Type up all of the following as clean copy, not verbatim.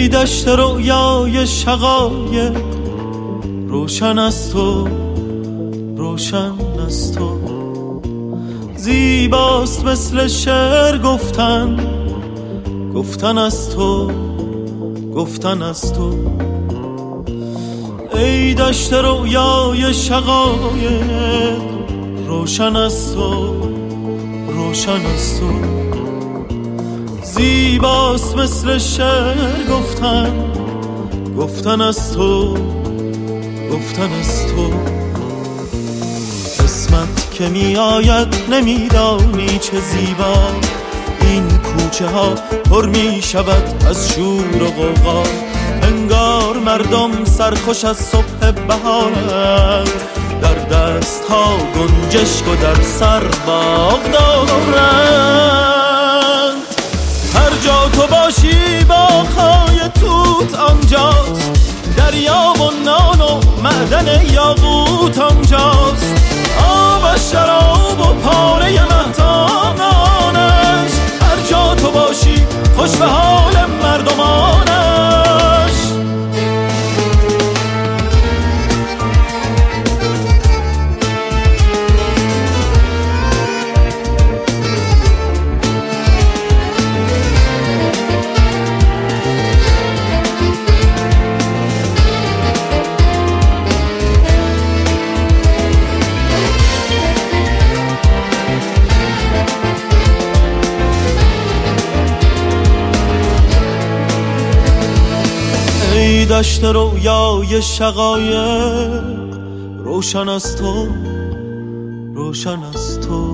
ای دشت رویای شقایق، روشن از تو، روشن از تو. زیباست مثل شعر گفتن، گفتن از تو، گفتن از تو. ای دشت رویای شقایق، روشن از تو، روشن از تو. زیباست مثل شعر گفتن، گفتن از تو، گفتن از تو. قسمت که می آید نمیدانی چه زیبا، این کوچه ها پر می شود از شور و غوغا. انگار مردم سرخوش از صبح بهارند، در دست ها گنجشک و در سر باغ دارند. هر جا تو باشی باغ‌های توت آنجاست، دریا و نان و معدن یاقوت آنجاست. آب و شراب و پاره مهتانانش، هر جا تو باشی خوش به حال مردمانش. ای دشت رویای شقایق، روشن از تو، روشن از تو.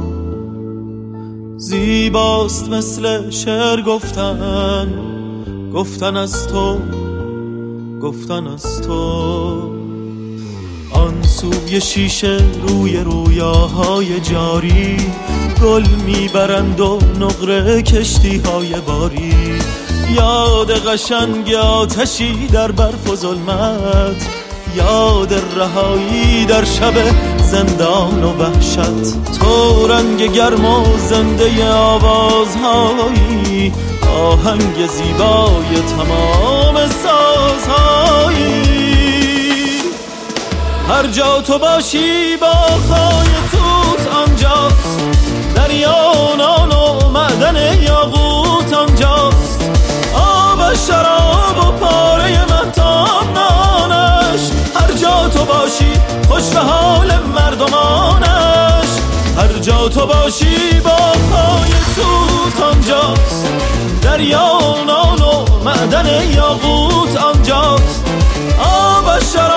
زیباست مثل شعر گفتن، گفتن از تو، گفتن از تو. آن سوی شیشه روی رویاهای جاری، گل میبرند و نقره کشتیهای باری. یاد قشنگ آتشی در برف و ظلمت، یاد رهایی در شب زندان و وحشت. تو رنگ گرم و زنده آوازهایی، آهنگ زیبای تمام سازهایی. هر جا تو باشی باغ‌های توت آنجاست، دریا و نان و معدن یاقوت آنجاست. آب و شراب و پاره مهتانانش، هر جا تو باشی خوش به حال مردمانش. هر جا تو باشی باغ‌های توت آنجاست، دریا و نان و معدن یاقوت آنجاست. آب و شراب